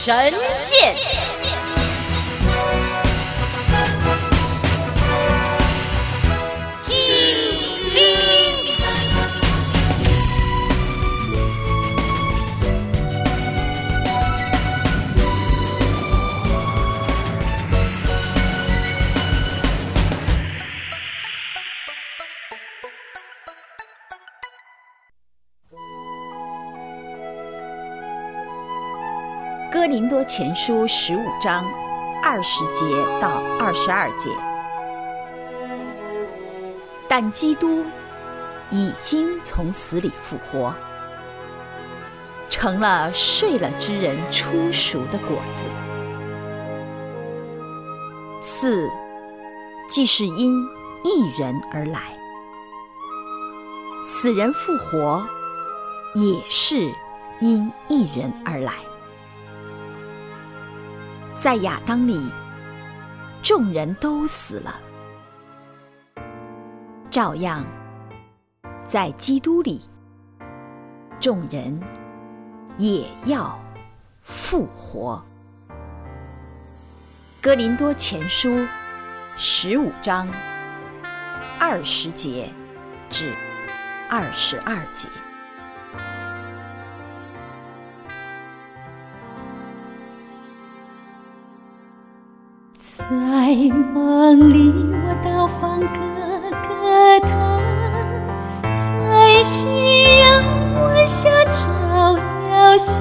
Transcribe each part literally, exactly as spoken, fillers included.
神剑。哥林多前书十五章二十节到二十二节。但基督已经从死里复活，成了睡了之人初熟的果子。四，既是因一人而来，死人复活也是因一人而来。在亚当里，众人都死了，照样在基督里，众人也要复活。哥林多前书十五章二十节至二十二节。 在梦里我到访哥哥他，在夕阳晚霞照耀下，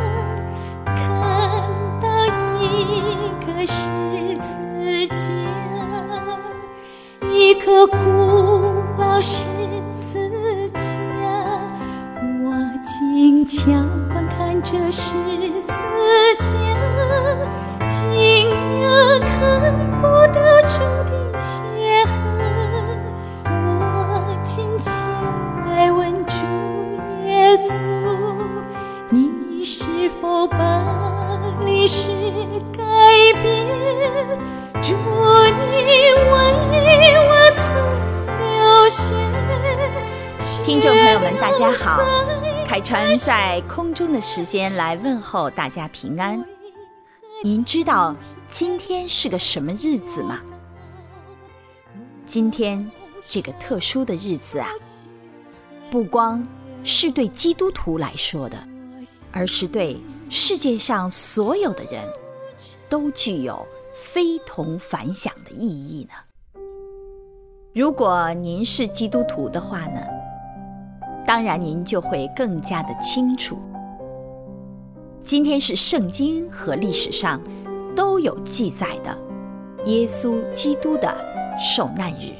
看到一个十字架，一颗古老十字架，我静悄观看这十字架，竟也看不到主的血痕。我今前来问主耶稣，你是否把历史改变？主，你为我曾流血。 听众朋友们大家好，凯传在空中的时间来问候大家平安。您知道今天是个什么日子吗？今天这个特殊的日子啊，不光是对基督徒来说的，而是对世界上所有的人都具有非同凡响的意义呢。如果您是基督徒的话呢，当然您就会更加的清楚，今天是圣经和历史上都有记载的耶稣基督的受难日。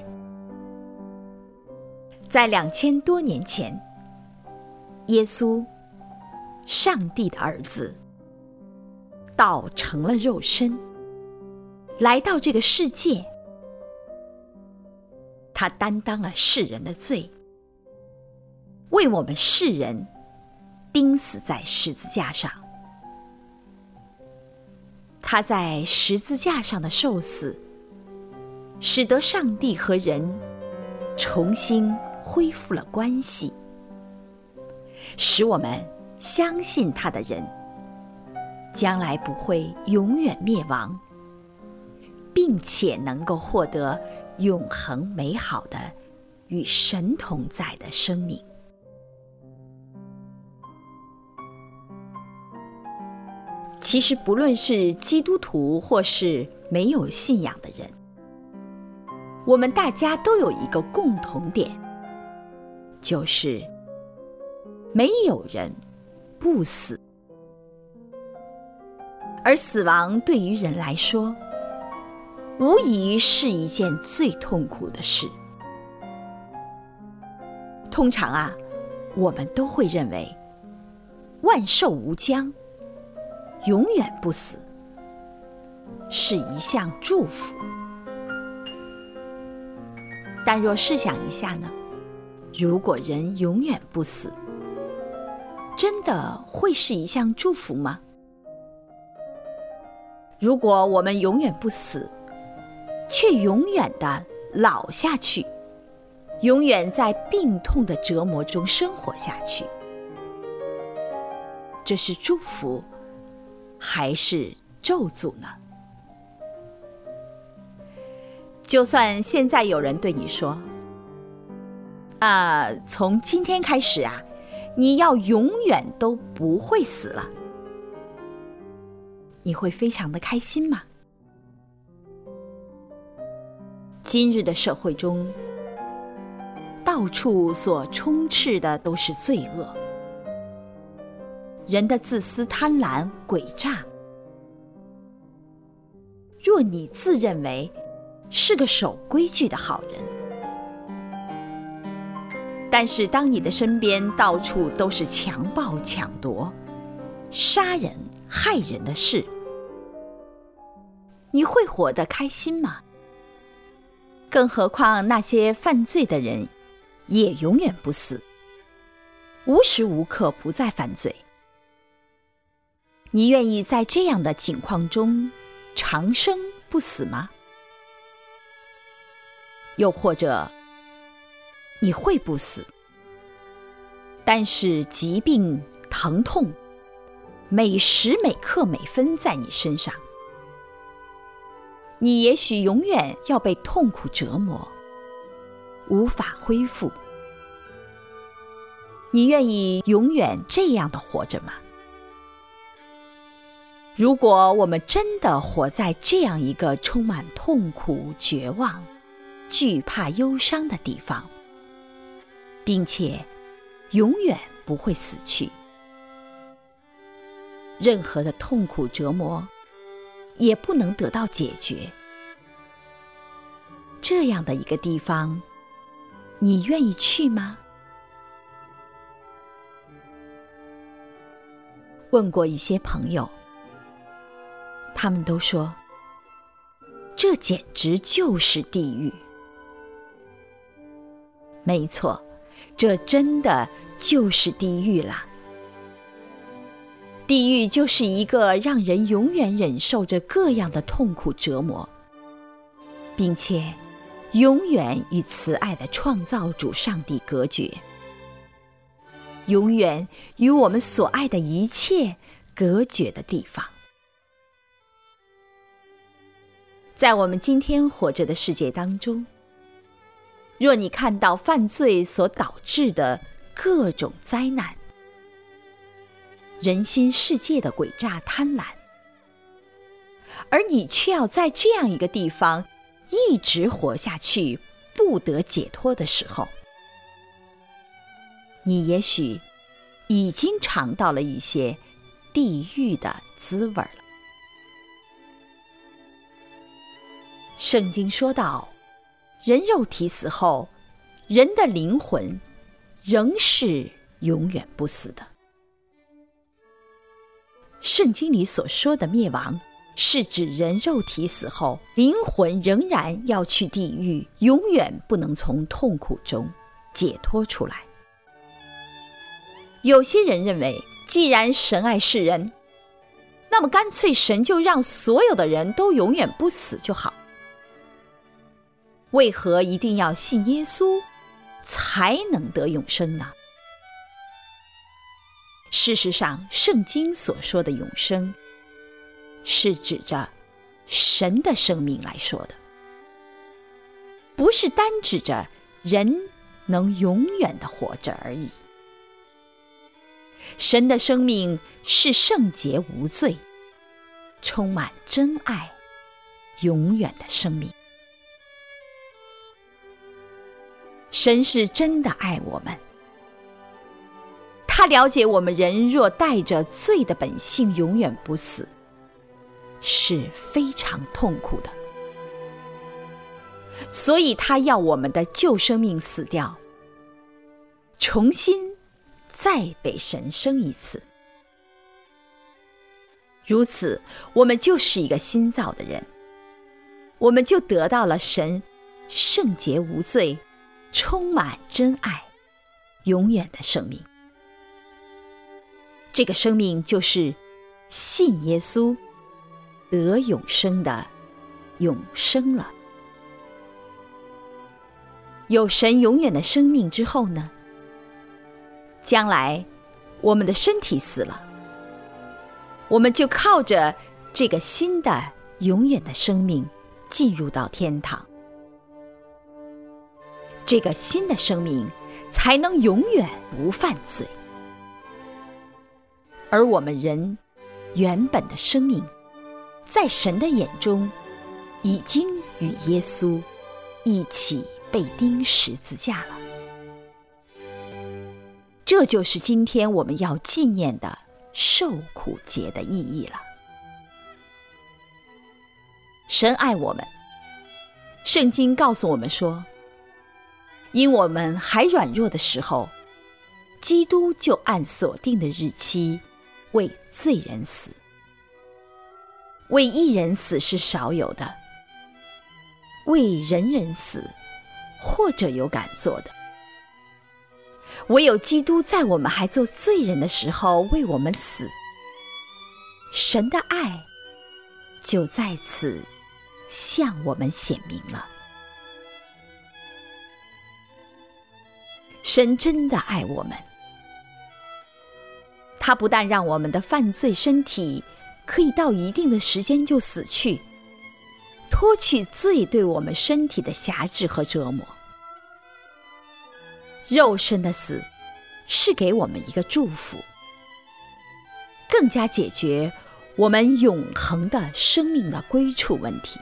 在两千多年前，耶稣，上帝的儿子，道成了肉身，来到这个世界。他担当了世人的罪，为我们世人钉死在十字架上。他在十字架上的受死，使得上帝和人重新恢复了关系，使我们相信他的人将来不会永远灭亡，并且能够获得永恒美好的与神同在的生命。其实不论是基督徒或是没有信仰的人，我们大家都有一个共同点，就是没有人不死。而死亡对于人来说，无疑是一件最痛苦的事。通常啊，我们都会认为万寿无疆，永远不死，是一项祝福。但若试想一下呢，如果人永远不死，真的会是一项祝福吗？如果我们永远不死，却永远的老下去，永远在病痛的折磨中生活下去，这是祝福还是咒诅呢？就算现在有人对你说，啊，从今天开始啊，你要永远都不会死了，你会非常的开心吗？今日的社会中，到处所充斥的都是罪恶，人的自私、贪婪、诡诈。若你自认为是个守规矩的好人，但是当你的身边到处都是强暴、抢夺、杀人、害人的事，你会活得开心吗？更何况那些犯罪的人也永远不死，无时无刻不在犯罪。你愿意在这样的境况中长生不死吗？又或者你会不死，但是疾病、疼痛每时每刻每分在你身上，你也许永远要被痛苦折磨，无法恢复。你愿意永远这样的活着吗？如果我们真的活在这样一个充满痛苦、绝望、惧怕、忧伤的地方，并且永远不会死去，任何的痛苦折磨也不能得到解决，这样的一个地方，你愿意去吗？问过一些朋友，他们都说，这简直就是地狱。没错，这真的就是地狱啦。地狱就是一个让人永远忍受着各样的痛苦折磨，并且永远与慈爱的创造主上帝隔绝，永远与我们所爱的一切隔绝的地方。在我们今天活着的世界当中，若你看到犯罪所导致的各种灾难，人心世界的诡诈贪婪，而你却要在这样一个地方一直活下去，不得解脱的时候，你也许已经尝到了一些地狱的滋味了。圣经说到，人肉体死后，人的灵魂仍是永远不死的。圣经里所说的灭亡，是指人肉体死后，灵魂仍然要去地狱，永远不能从痛苦中解脱出来。有些人认为，既然神爱世人，那么干脆神就让所有的人都永远不死就好。为何一定要信耶稣才能得永生呢？事实上，圣经所说的永生，是指着神的生命来说的，不是单指着人能永远的活着而已。神的生命是圣洁无罪，充满真爱，永远的生命。神是真的爱我们，他了解我们人若带着罪的本性永远不死，是非常痛苦的，所以他要我们的旧生命死掉，重新再被神生一次。如此，我们就是一个新造的人，我们就得到了神圣洁无罪、充满真爱、永远的生命。这个生命就是信耶稣得永生的永生了。有神永远的生命之后呢，将来我们的身体死了， 我们就靠着这个新的永远的生命进入到天堂。这个新的生命才能永远不犯罪。而我们人原本的生命，在神的眼中已经与耶稣一起被钉十字架了。这就是今天我们要纪念的受苦节的意义了。神爱我们，圣经告诉我们说，因我们还软弱的时候，基督就按所定的日期为罪人死。为一人死是少有的，为人人死或者有敢做的。唯有基督在我们还做罪人的时候为我们死，神的爱就在此向我们显明了。神真的爱我们，他不但让我们的犯罪身体可以到一定的时间就死去，脱去罪对我们身体的辖制和折磨。肉身的死是给我们一个祝福，更加解决我们永恒的生命的归处问题，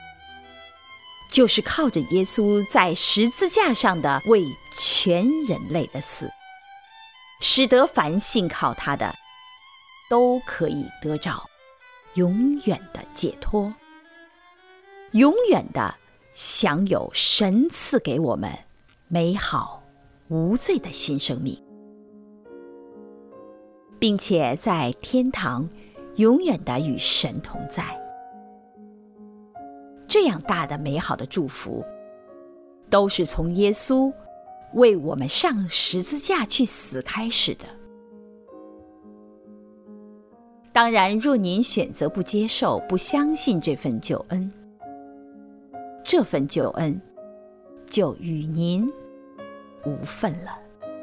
就是靠着耶稣在十字架上的为全人类的死，使得凡信靠他的都可以得着永远的解脱，永远的享有神赐给我们美好无罪的新生命，并且在天堂永远的与神同在。这样大的美好的祝福，都是从耶稣为我们上十字架去死开始的。当然，若您选择不接受、不相信这份救恩，这份救恩就与您无份了。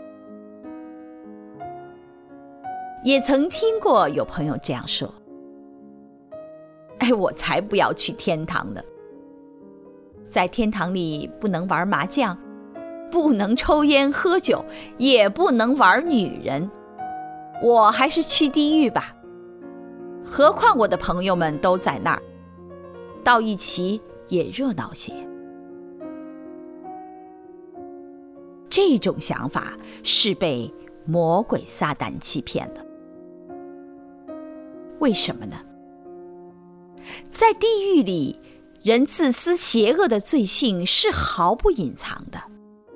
也曾听过有朋友这样说，哎，我才不要去天堂呢，在天堂里不能玩麻将，不能抽烟喝酒，也不能玩女人，我还是去地狱吧。何况我的朋友们都在那儿，到一起也热闹些。这种想法是被魔鬼撒旦欺骗了。为什么呢？在地狱里，人自私邪恶的罪性是毫不隐藏的。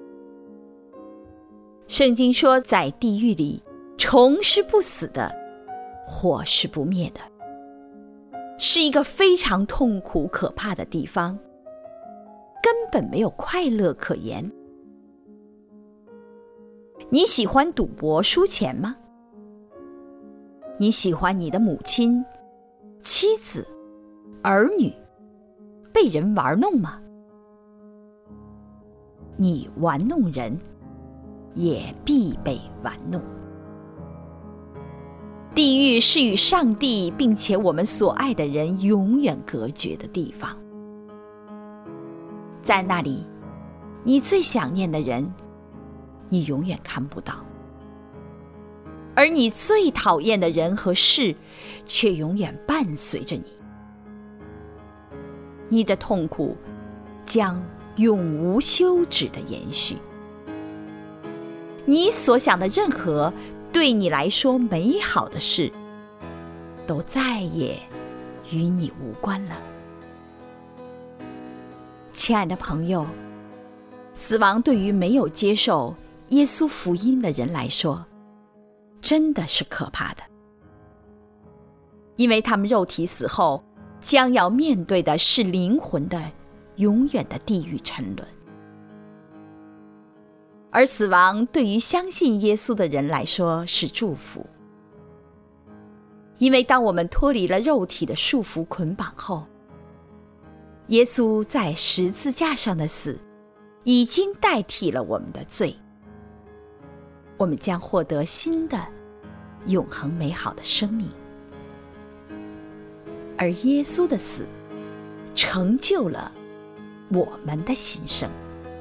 圣经说，在地狱里，虫是不死的，火是不灭的，是一个非常痛苦可怕的地方，根本没有快乐可言。你喜欢赌博输钱吗？你喜欢你的母亲、妻子、儿女被人玩弄吗？你玩弄人，也必被玩弄。地狱是与上帝并且我们所爱的人永远隔绝的地方。在那里，你最想念的人，你永远看不到，而你最讨厌的人和事，却永远伴随着你。你的痛苦将永无休止的延续。你所想的任何对你来说美好的事，都再也与你无关了。亲爱的朋友，死亡对于没有接受耶稣福音的人来说，真的是可怕的，因为他们肉体死后将要面对的是灵魂的永远的地狱沉沦。而死亡对于相信耶稣的人来说是祝福，因为当我们脱离了肉体的束缚捆绑后，耶稣在十字架上的死已经代替了我们的罪，我们将获得新的永恒美好的生命。 而耶稣的死成就了我们的新生。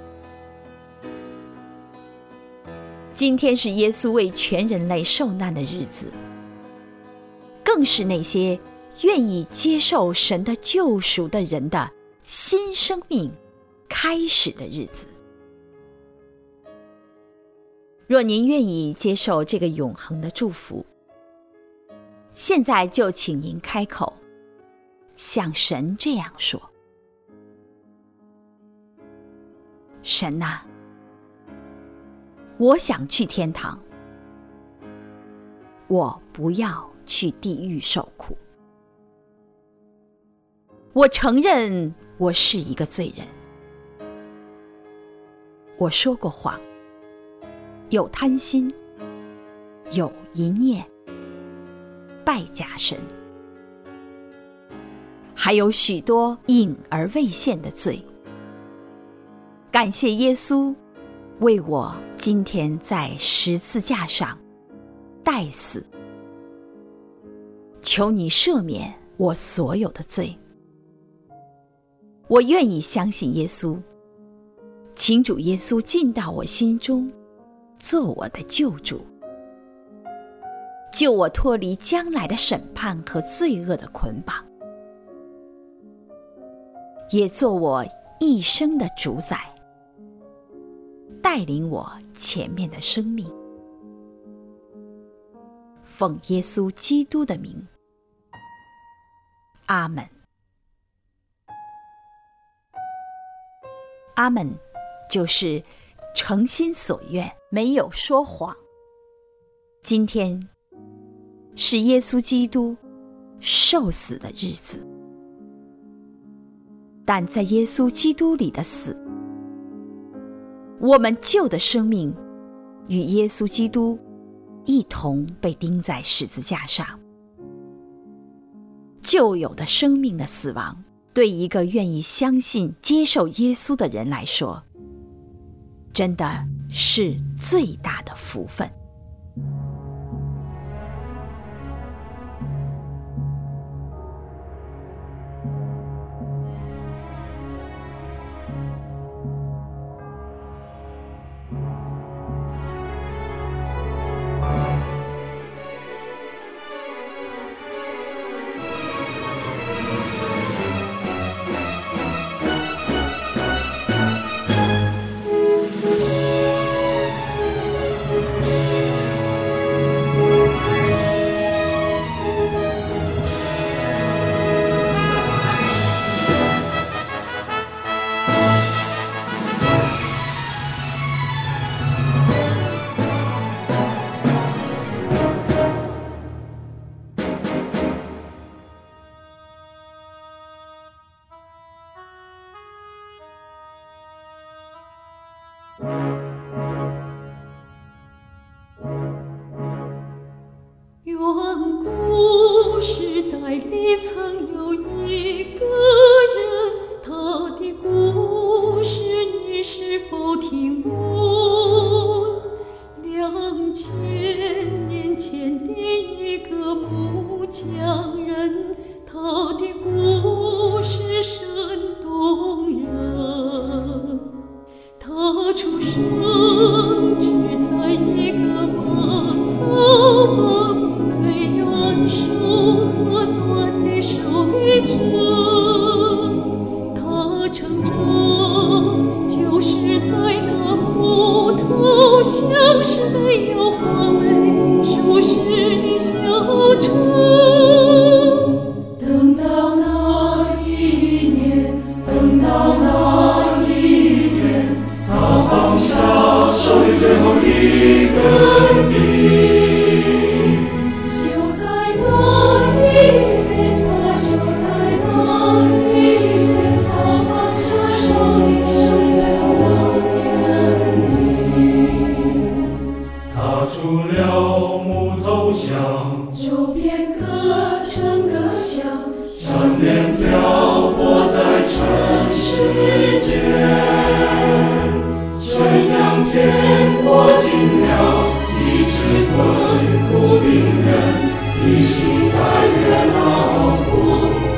今天是耶稣为全人类受难的日子，更是那些愿意接受神的救赎的人的新生命开始的日子。若您愿意接受这个永恒的祝福，现在就请您开口，向神这样说：神啊，我想去天堂，我不要去地狱受苦。我承认我是一个罪人，我说过谎，有贪心，有淫念，拜假神，还有许多隐而未现的罪。感谢耶稣为我今天在十字架上代死，求你赦免我所有的罪。我愿意相信耶稣，请主耶稣进到我心中，做我的救主，救我脱离将来的审判和罪恶的捆绑，也做我一生的主宰，带领我前面的生命。奉耶稣基督的名，阿们。阿们就是诚心所愿，没有说谎。今天是耶稣基督受死的日子，但在耶稣基督里的死，我们旧的生命与耶稣基督一同被钉在十字架上。旧有的生命的死亡，对一个愿意相信接受耶稣的人来说，真的是最大的福分。 远古时代里曾有一个人，他的故事你是否听过？两千年前的一个木匠人，他的故事深动人。他出生只在一个马槽旁，被远受和暖的水蒸。他成长就是在那葡萄香是没有花美舒适的小城。等到那一年，等到那一天，他放下手里最后一根钉，就在那一年，他就在那一天，他放下手里手里最后一根钉。 他出了木头箱， 就便歌成歌响， 想念漂泊在尘世间。宣扬天国尽了，医治困苦病人，的心甘愿劳苦。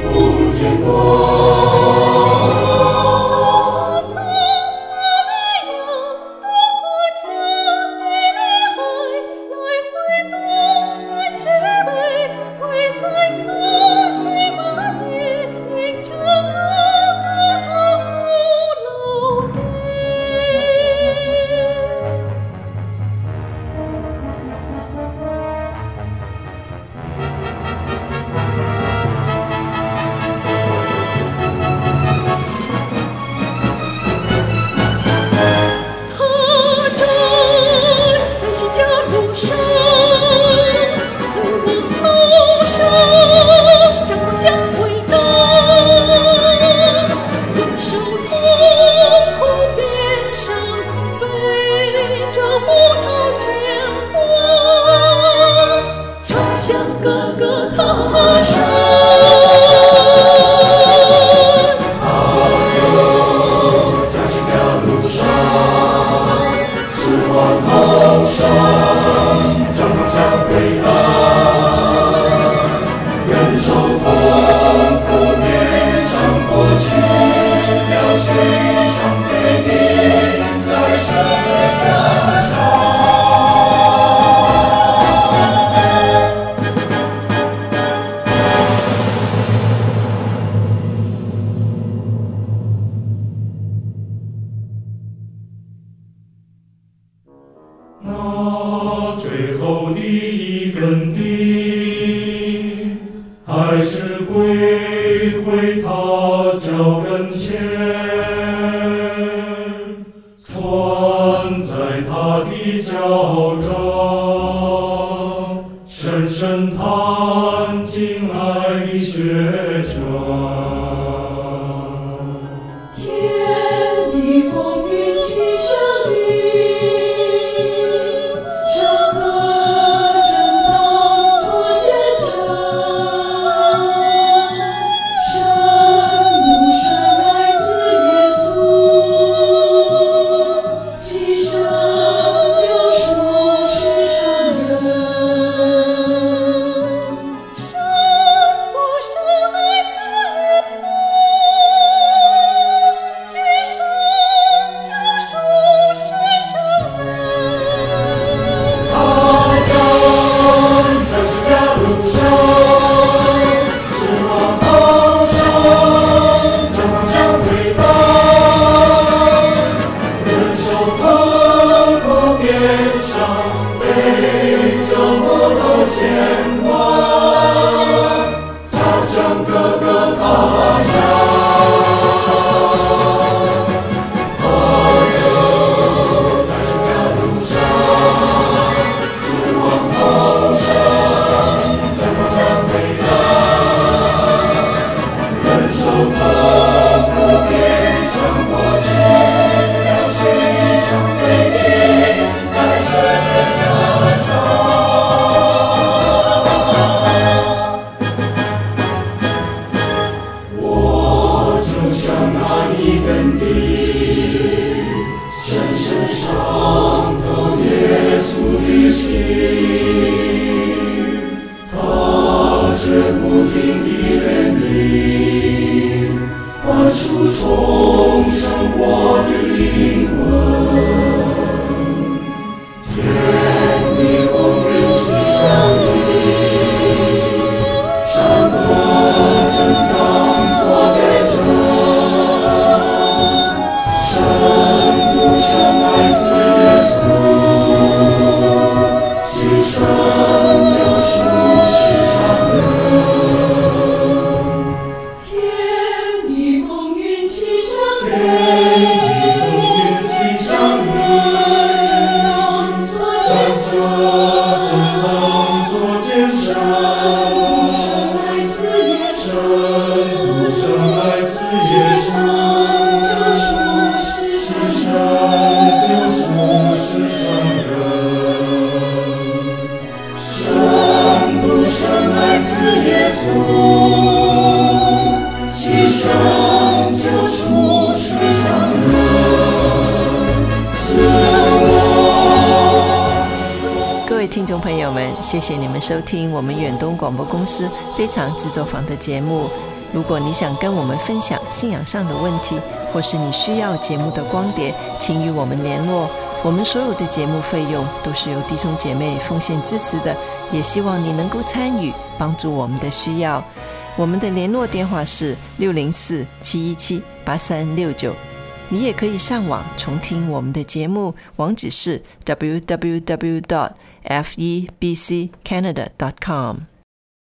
听众朋友们，谢谢你们收听我们远东广播公司非常制作坊的节目。 如果你想跟我们分享信仰上的问题，或是你需要节目的光碟，请与我们联络。我们所有的节目费用都是由弟兄姐妹奉献支持的，也希望你能够参与，帮助我们的需要。我们的联络电话是六零四七一七八三六九，你也可以上网重听我们的节目，网址是 double-u double-u double-u dot f e b c canada dot com。